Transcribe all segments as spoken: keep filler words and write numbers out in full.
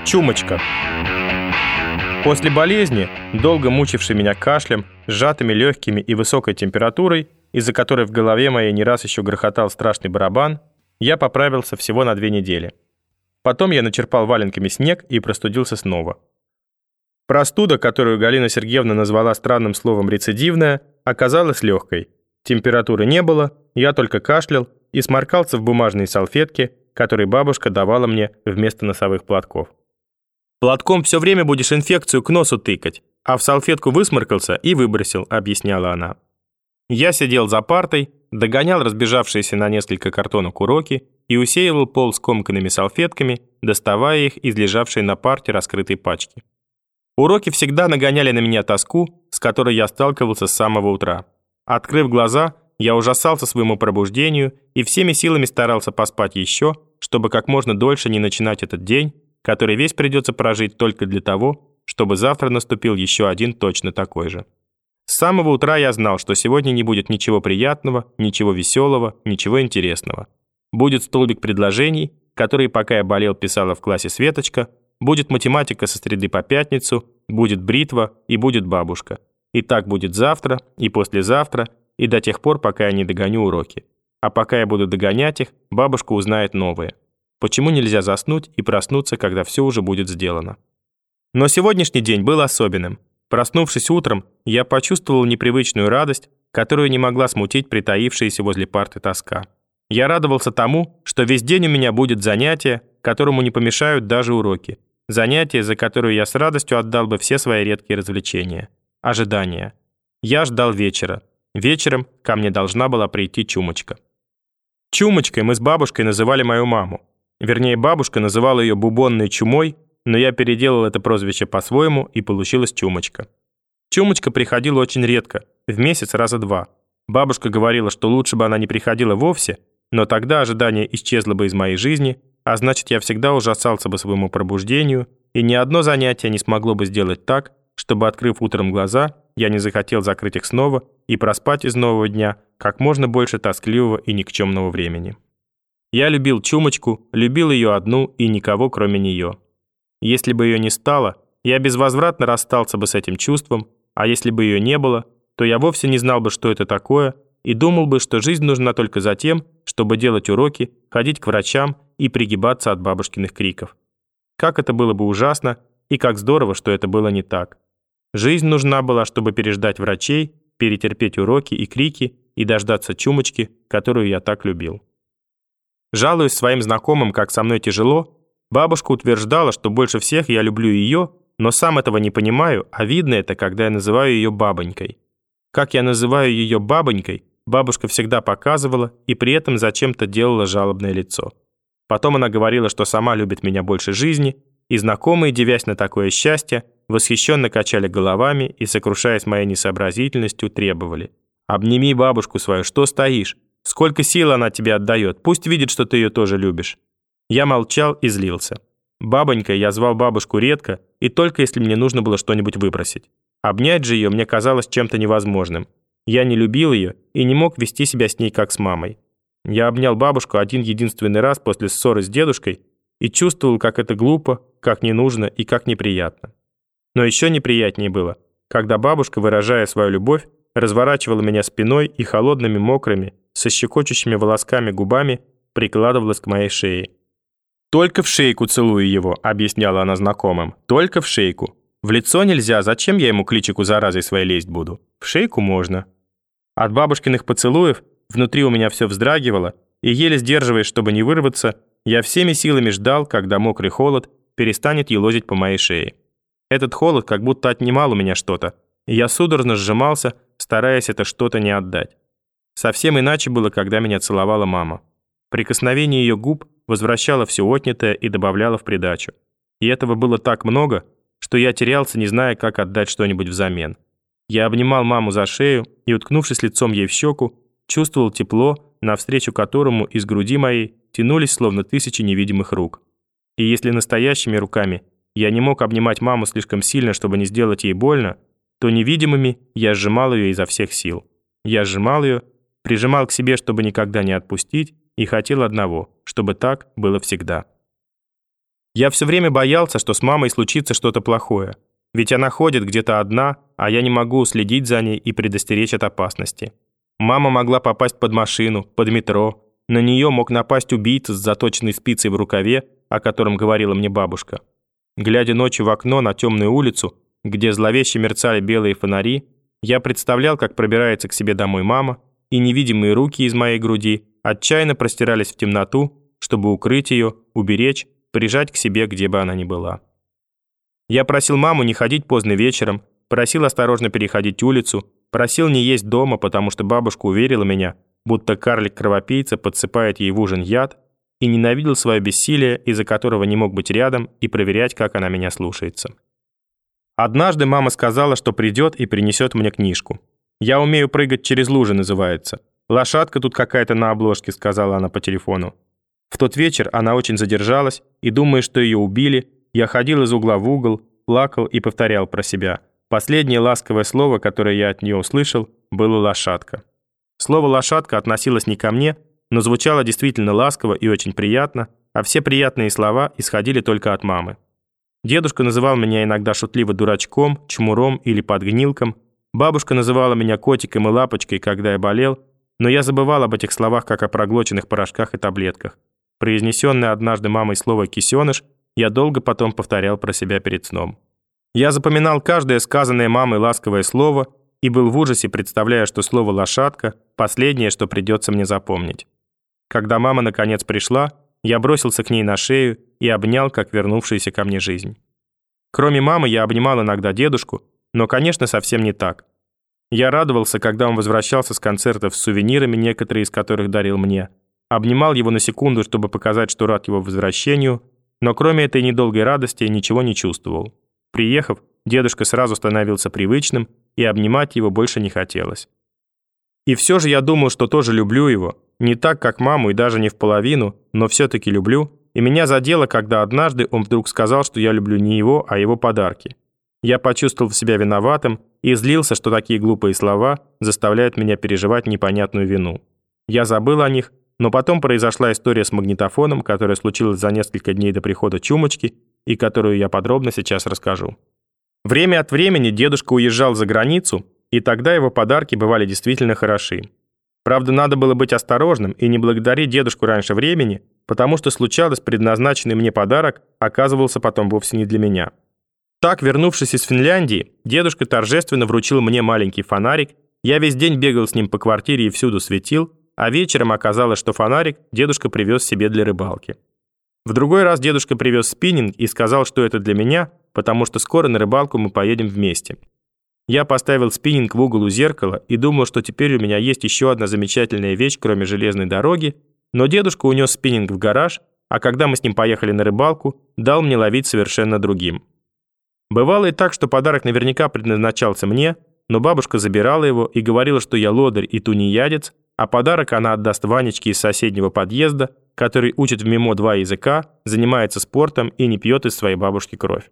Чумочка. После болезни, долго мучившей меня кашлем, сжатыми легкими и высокой температурой, из-за которой в голове моей не раз еще грохотал страшный барабан, я поправился всего на две недели. Потом я начерпал валенками снег и простудился снова. Простуда, которую Галина Сергеевна назвала странным словом «рецидивная», оказалась легкой. Температуры не было, я только кашлял и сморкался в бумажные салфетки, которые бабушка давала мне вместо носовых платков. «Платком все время будешь инфекцию к носу тыкать, а в салфетку высморкался и выбросил», — объясняла она. Я сидел за партой, догонял разбежавшиеся на несколько картонок уроки и усеивал пол скомканными салфетками, доставая их из лежавшей на парте раскрытой пачки. Уроки всегда нагоняли на меня тоску, с которой я сталкивался с самого утра. Открыв глаза, я ужасался своему пробуждению и всеми силами старался поспать еще, чтобы как можно дольше не начинать этот день, который весь придется прожить только для того, чтобы завтра наступил еще один точно такой же. С самого утра я знал, что сегодня не будет ничего приятного, ничего веселого, ничего интересного. Будет столбик предложений, которые, пока я болел, писала в классе Светочка, будет математика со среды по пятницу, будет бритва и будет бабушка. И так будет завтра, и послезавтра, и до тех пор, пока я не догоню уроки. А пока я буду догонять их, бабушка узнает новое. Почему нельзя заснуть и проснуться, когда все уже будет сделано? Но сегодняшний день был особенным. Проснувшись утром, я почувствовал непривычную радость, которую не могла смутить притаившаяся возле парты тоска. Я радовался тому, что весь день у меня будет занятие, которому не помешают даже уроки. Занятие, за которое я с радостью отдал бы все свои редкие развлечения. Ожидание. Я ждал вечера. Вечером ко мне должна была прийти Чумочка. Чумочкой мы с бабушкой называли мою маму. Вернее, бабушка называла ее бубонной чумой, но я переделал это прозвище по-своему, и получилась Чумочка. Чумочка приходила очень редко, в месяц раза два. Бабушка говорила, что лучше бы она не приходила вовсе, но тогда ожидание исчезло бы из моей жизни, а значит, я всегда ужасался бы своему пробуждению, и ни одно занятие не смогло бы сделать так, чтобы, открыв утром глаза, я не захотел закрыть их снова и проспать из нового дня как можно больше тоскливого и никчемного времени. Я любил Чумочку, любил ее одну и никого, кроме нее. Если бы ее не стало, я безвозвратно расстался бы с этим чувством, а если бы ее не было, то я вовсе не знал бы, что это такое, и думал бы, что жизнь нужна только за тем, чтобы делать уроки, ходить к врачам и пригибаться от бабушкиных криков. Как это было бы ужасно, и как здорово, что это было не так. Жизнь нужна была, чтобы переждать врачей, перетерпеть уроки и крики и дождаться Чумочки, которую я так любил. Жалуясь своим знакомым, как со мной тяжело, бабушка утверждала, что больше всех я люблю ее, но сам этого не понимаю, а видно это, когда я называю ее бабонькой. Как я называю ее бабонькой, бабушка всегда показывала и при этом зачем-то делала жалобное лицо. Потом она говорила, что сама любит меня больше жизни, и знакомые, дивясь на такое счастье, восхищенно качали головами и, сокрушаясь моей несообразительностью, требовали: «Обними бабушку свою, что стоишь? Сколько сил она тебе отдает, пусть видит, что ты ее тоже любишь». Я молчал и злился. Бабонькой я звал бабушку редко и только если мне нужно было что-нибудь выбросить. Обнять же ее мне казалось чем-то невозможным. Я не любил ее и не мог вести себя с ней как с мамой. Я обнял бабушку один единственный раз после ссоры с дедушкой и чувствовал, как это глупо, как не нужно и как неприятно. Но еще неприятнее было, когда бабушка, выражая свою любовь, разворачивала меня спиной и холодными, мокрыми, со щекочущими волосками губами прикладывалась к моей шее. «Только в шейку целую его», — объясняла она знакомым. «Только в шейку. В лицо нельзя, зачем я ему к личику заразой своей лезть буду? В шейку можно». От бабушкиных поцелуев внутри у меня все вздрагивало, и, еле сдерживаясь, чтобы не вырваться, я всеми силами ждал, когда мокрый холод перестанет елозить по моей шее. Этот холод как будто отнимал у меня что-то, и я судорожно сжимался, стараясь это что-то не отдать. Совсем иначе было, когда меня целовала мама. Прикосновение ее губ возвращало все отнятое и добавляло в придачу. И этого было так много, что я терялся, не зная, как отдать что-нибудь взамен. Я обнимал маму за шею и, уткнувшись лицом ей в щеку, чувствовал тепло, навстречу которому из груди моей тянулись словно тысячи невидимых рук. И если настоящими руками я не мог обнимать маму слишком сильно, чтобы не сделать ей больно, то невидимыми я сжимал ее изо всех сил. Я сжимал ее, прижимал к себе, чтобы никогда не отпустить, и хотел одного, чтобы так было всегда. Я все время боялся, что с мамой случится что-то плохое, ведь она ходит где-то одна, а я не могу уследить за ней и предостеречь от опасности. Мама могла попасть под машину, под метро, на нее мог напасть убийца с заточенной спицей в рукаве, о котором говорила мне бабушка. Глядя ночью в окно на темную улицу, где зловеще мерцали белые фонари, я представлял, как пробирается к себе домой мама, и невидимые руки из моей груди отчаянно простирались в темноту, чтобы укрыть ее, уберечь, прижать к себе, где бы она ни была. Я просил маму не ходить поздно вечером, просил осторожно переходить улицу, просил не есть дома, потому что бабушка уверила меня, будто карлик-кровопийца подсыпает ей в ужин яд, и ненавидел свое бессилие, из-за которого не мог быть рядом и проверять, как она меня слушается. Однажды мама сказала, что придет и принесет мне книжку. «Я умею прыгать через лужи» называется. «Лошадка тут какая-то на обложке», сказала она по телефону. В тот вечер она очень задержалась, и, думая, что ее убили, я ходил из угла в угол, плакал и повторял про себя. Последнее ласковое слово, которое я от нее услышал, было «лошадка». Слово «лошадка» относилось не ко мне, но звучало действительно ласково и очень приятно, а все приятные слова исходили только от мамы. Дедушка называл меня иногда шутливо дурачком, чмуром или подгнилком. Бабушка называла меня котиком и лапочкой, когда я болел, но я забывал об этих словах, как о проглоченных порошках и таблетках. Произнесенное однажды мамой слово «кисеныш» я долго потом повторял про себя перед сном. Я запоминал каждое сказанное мамой ласковое слово и был в ужасе, представляя, что слово «лошадка» – последнее, что придется мне запомнить. Когда мама наконец пришла, я бросился к ней на шею и обнял, как вернувшуюся ко мне жизнь. Кроме мамы, я обнимал иногда дедушку, но, конечно, совсем не так. Я радовался, когда он возвращался с концертов с сувенирами, некоторые из которых дарил мне. Обнимал его на секунду, чтобы показать, что рад его возвращению, но кроме этой недолгой радости ничего не чувствовал. Приехав, дедушка сразу становился привычным, и обнимать его больше не хотелось. И все же я думал, что тоже люблю его, не так, как маму, и даже не в половину, но все-таки люблю, и меня задело, когда однажды он вдруг сказал, что я люблю не его, а его подарки. Я почувствовал себя виноватым и злился, что такие глупые слова заставляют меня переживать непонятную вину. Я забыл о них, но потом произошла история с магнитофоном, которая случилась за несколько дней до прихода Чумочки, и которую я подробно сейчас расскажу. Время от времени дедушка уезжал за границу, и тогда его подарки бывали действительно хороши. Правда, надо было быть осторожным и не благодарить дедушку раньше времени, потому что случалось, предназначенный мне подарок оказывался потом вовсе не для меня. Так, вернувшись из Финляндии, дедушка торжественно вручил мне маленький фонарик, я весь день бегал с ним по квартире и всюду светил, а вечером оказалось, что фонарик дедушка привез себе для рыбалки. В другой раз дедушка привез спиннинг и сказал, что это для меня, потому что скоро на рыбалку мы поедем вместе. Я поставил спиннинг в угол у зеркала и думал, что теперь у меня есть еще одна замечательная вещь, кроме железной дороги, но дедушка унес спиннинг в гараж, а когда мы с ним поехали на рыбалку, дал мне ловить совершенно другим. Бывало и так, что подарок наверняка предназначался мне, но бабушка забирала его и говорила, что я лодырь и тунеядец, а подарок она отдаст Ванечке из соседнего подъезда, который учит в МИМО два языка, занимается спортом и не пьет из своей бабушки кровь.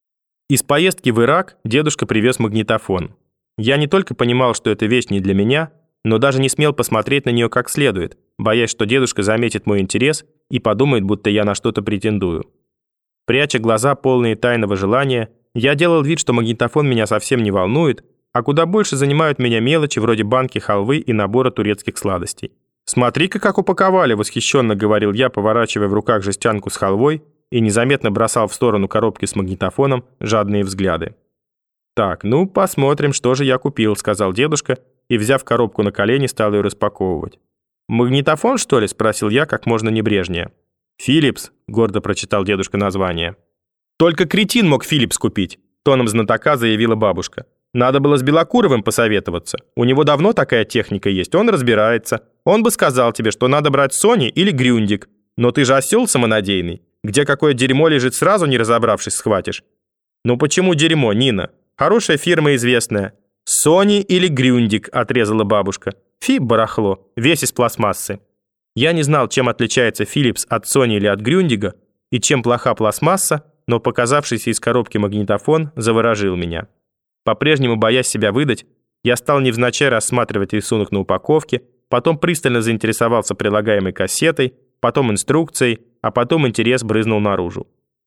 Из поездки в Ирак дедушка привез магнитофон. Я не только понимал, что эта вещь не для меня, но даже не смел посмотреть на нее как следует, боясь, что дедушка заметит мой интерес и подумает, будто я на что-то претендую. Пряча глаза, полные тайного желания, я делал вид, что магнитофон меня совсем не волнует, а куда больше занимают меня мелочи вроде банки халвы и набора турецких сладостей. «Смотри-ка, как упаковали!» — восхищенно говорил я, поворачивая в руках жестянку с халвой, и незаметно бросал в сторону коробки с магнитофоном жадные взгляды. «Так, ну, посмотрим, что же я купил», — сказал дедушка, и, взяв коробку на колени, стал ее распаковывать. «Магнитофон, что ли?» — спросил я как можно небрежнее. «Филлипс», — гордо прочитал дедушка название. «Только кретин мог Филлипс купить», — тоном знатока заявила бабушка. «Надо было с Белокуровым посоветоваться. У него давно такая техника есть, он разбирается. Он бы сказал тебе, что надо брать Сони или Грюндик. Но ты же осел самонадеянный. Где какое дерьмо лежит, сразу не разобравшись, схватишь». «Ну почему дерьмо, Нина? Хорошая фирма известная». «Сони или Грюндик», — отрезала бабушка. «Фи, барахло, весь из пластмассы». Я не знал, чем отличается Филлипс от Сони или от Грюндига, и чем плоха пластмасса, но показавшийся из коробки магнитофон заворожил меня. По-прежнему, боясь себя выдать, я стал невзначай рассматривать рисунок на упаковке, потом пристально заинтересовался прилагаемой кассетой, потом инструкцией, а потом интерес брызнул наружу.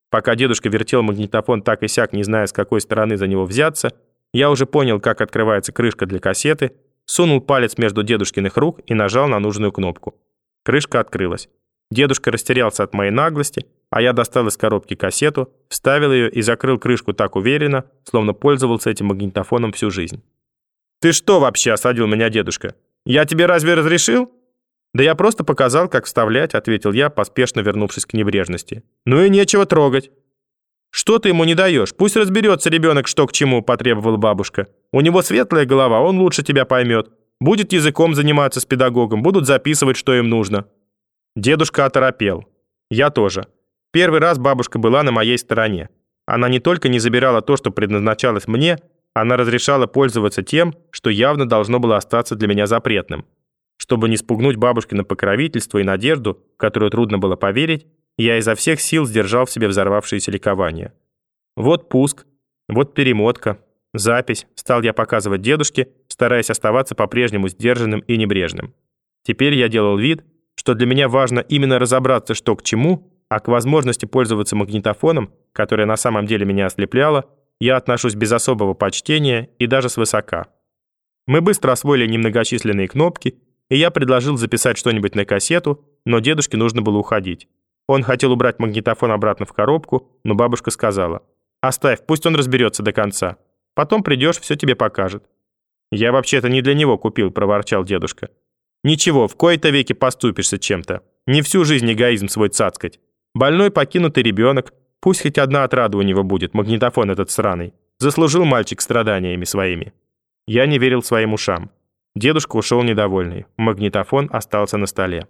Пока дедушка вертел магнитофон так и сяк, не зная, с какой стороны за него взяться, я уже понял, как открывается крышка для кассеты, сунул палец между дедушкиных рук и нажал на нужную кнопку. Крышка открылась. Дедушка растерялся от моей наглости, а я достал из коробки кассету, вставил ее и закрыл крышку так уверенно, словно пользовался этим магнитофоном всю жизнь. «Ты что вообще?» – осадил меня дедушка. «Я тебе разве разрешил?» «Да я просто показал, как вставлять», – ответил я, поспешно вернувшись к небрежности. «Ну и нечего трогать». «Что ты ему не даешь? Пусть разберется ребенок, что к чему», – потребовала бабушка. «У него светлая голова, он лучше тебя поймет. Будет языком заниматься с педагогом, будут записывать, что им нужно». Дедушка оторопел. Я тоже. Первый раз бабушка была на моей стороне. Она не только не забирала то, что предназначалось мне, она разрешала пользоваться тем, что явно должно было остаться для меня запретным. Чтобы не спугнуть бабушкино покровительство и надежду, в которую трудно было поверить, я изо всех сил сдержал в себе взорвавшееся ликование. Вот пуск, вот перемотка, запись, стал я показывать дедушке, стараясь оставаться по-прежнему сдержанным и небрежным. Теперь я делал вид, что для меня важно именно разобраться, что к чему, а к возможности пользоваться магнитофоном, которая на самом деле меня ослепляла, я отношусь без особого почтения и даже свысока. Мы быстро освоили немногочисленные кнопки, и я предложил записать что-нибудь на кассету, но дедушке нужно было уходить. Он хотел убрать магнитофон обратно в коробку, но бабушка сказала: «Оставь, пусть он разберется до конца. Потом придешь, все тебе покажет». «Я вообще-то не для него купил», – проворчал дедушка. «Ничего, в кои-то веки поступишься чем-то. Не всю жизнь эгоизм свой цацкать. Больной покинутый ребенок, пусть хоть одна отрада у него будет, магнитофон этот сраный. Заслужил мальчик страданиями своими». Я не верил своим ушам. Дедушка ушел недовольный. Магнитофон остался на столе.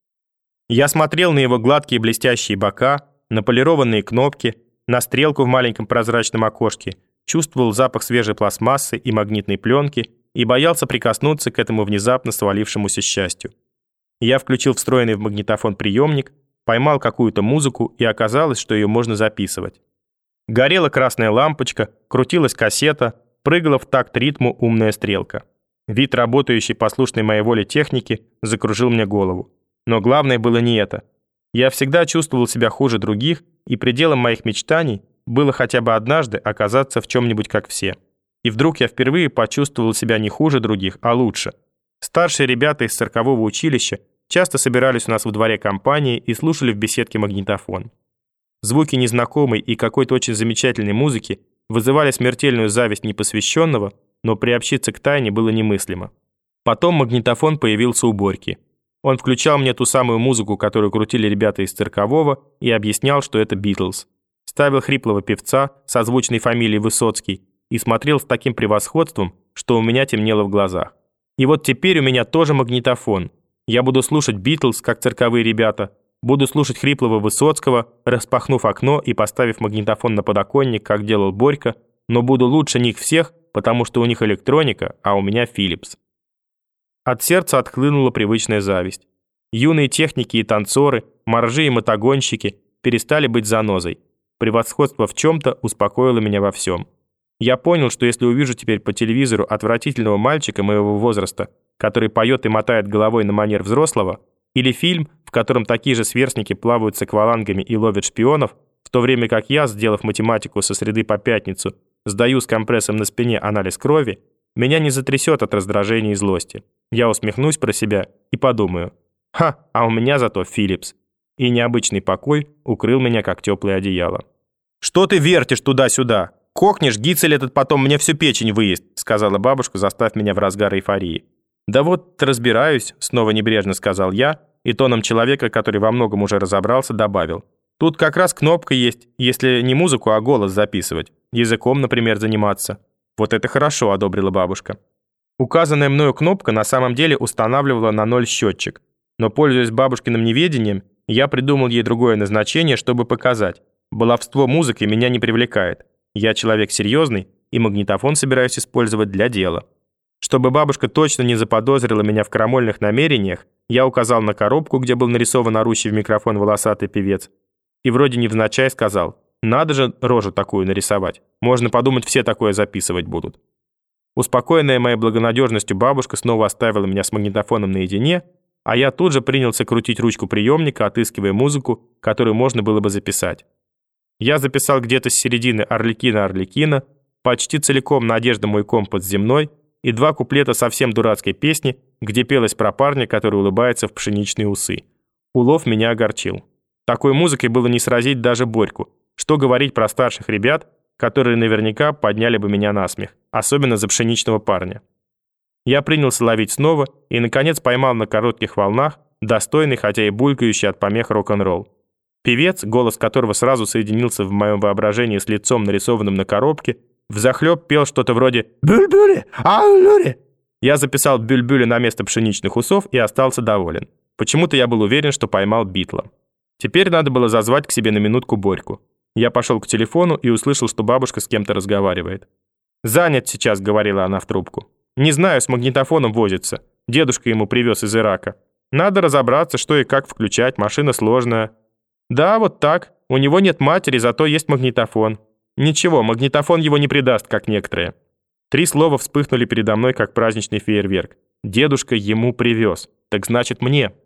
Я смотрел на его гладкие блестящие бока, на полированные кнопки, на стрелку в маленьком прозрачном окошке, чувствовал запах свежей пластмассы и магнитной пленки и боялся прикоснуться к этому внезапно свалившемуся счастью. Я включил встроенный в магнитофон приемник, поймал какую-то музыку, и оказалось, что ее можно записывать. Горела красная лампочка, крутилась кассета, прыгала в такт ритму умная стрелка. Вид работающей послушной моей воле техники закружил мне голову. Но главное было не это. Я всегда чувствовал себя хуже других, и пределом моих мечтаний было хотя бы однажды оказаться в чем-нибудь как все. И вдруг я впервые почувствовал себя не хуже других, а лучше. Старшие ребята из циркового училища часто собирались у нас во дворе компании и слушали в беседке магнитофон. Звуки незнакомой и какой-то очень замечательной музыки вызывали смертельную зависть непосвященного, но приобщиться к тайне было немыслимо. Потом магнитофон появился у Борьки. Он включал мне ту самую музыку, которую крутили ребята из циркового, и объяснял, что это Битлз. Ставил хриплого певца со звучной фамилией Высоцкий и смотрел с таким превосходством, что у меня темнело в глазах. И вот теперь у меня тоже магнитофон. Я буду слушать Битлз, как цирковые ребята, буду слушать хриплого Высоцкого, распахнув окно и поставив магнитофон на подоконник, как делал Борька, но буду лучше них всех, потому что у них электроника, а у меня Philips. От сердца отхлынула привычная зависть. Юные техники и танцоры, моржи и мотогонщики перестали быть занозой. Превосходство в чем-то успокоило меня во всем. Я понял, что если увижу теперь по телевизору отвратительного мальчика моего возраста, который поет и мотает головой на манер взрослого, или фильм, в котором такие же сверстники плавают с аквалангами и ловят шпионов, в то время как я, сделав математику со среды по пятницу, сдаю с компрессом на спине анализ крови, меня не затрясет от раздражения и злости. Я усмехнусь про себя и подумаю: «Ха, а у меня зато Philips». И необычный покой укрыл меня, как теплое одеяло. «Что ты вертишь туда-сюда? Кокнешь, гицель этот потом мне всю печень выест», сказала бабушка, заставив меня в разгар эйфории. «Да вот разбираюсь», снова небрежно сказал я, и тоном человека, который во многом уже разобрался, добавил: «Тут как раз кнопка есть, если не музыку, а голос записывать. Языком, например, заниматься». «Вот это хорошо», одобрила бабушка. Указанная мною кнопка на самом деле устанавливала на ноль счетчик, но, пользуясь бабушкиным неведением, я придумал ей другое назначение, чтобы показать: баловство музыкой меня не привлекает. Я человек серьезный, и магнитофон собираюсь использовать для дела. Чтобы бабушка точно не заподозрила меня в крамольных намерениях, я указал на коробку, где был нарисован орущий в микрофон волосатый певец, и вроде невзначай сказал: «Надо же рожу такую нарисовать. Можно подумать, все такое записывать будут». Успокоенная моей благонадежностью бабушка снова оставила меня с магнитофоном наедине, а я тут же принялся крутить ручку приемника, отыскивая музыку, которую можно было бы записать. Я записал где-то с середины «Арлекина-Арлекина», почти целиком «Надежда мой компас земной» и два куплета совсем дурацкой песни, где пелось про парня, который улыбается в пшеничные усы. Улов меня огорчил. Такой музыкой было не сразить даже Борьку. Что говорить про старших ребят, которые наверняка подняли бы меня на смех, особенно за пшеничного парня. Я принялся ловить снова и, наконец, поймал на коротких волнах достойный, хотя и булькающий от помех рок-н-ролл. Певец, голос которого сразу соединился в моем воображении с лицом, нарисованным на коробке, взахлеб пел что-то вроде «Бюль-бюли! Ау-люли!». Я записал «Бюль-бюли» на место пшеничных усов и остался доволен. Почему-то я был уверен, что поймал Битла. Теперь надо было зазвать к себе на минутку Борьку. Я пошел к телефону и услышал, что бабушка с кем-то разговаривает. «Занят сейчас», — говорила она в трубку. «Не знаю, с магнитофоном возится. Дедушка ему привез из Ирака. Надо разобраться, что и как включать, машина сложная». «Да, вот так. У него нет матери, зато есть магнитофон». «Ничего, магнитофон его не предаст, как некоторые». Три слова вспыхнули передо мной, как праздничный фейерверк. «Дедушка ему привез. Так значит, мне».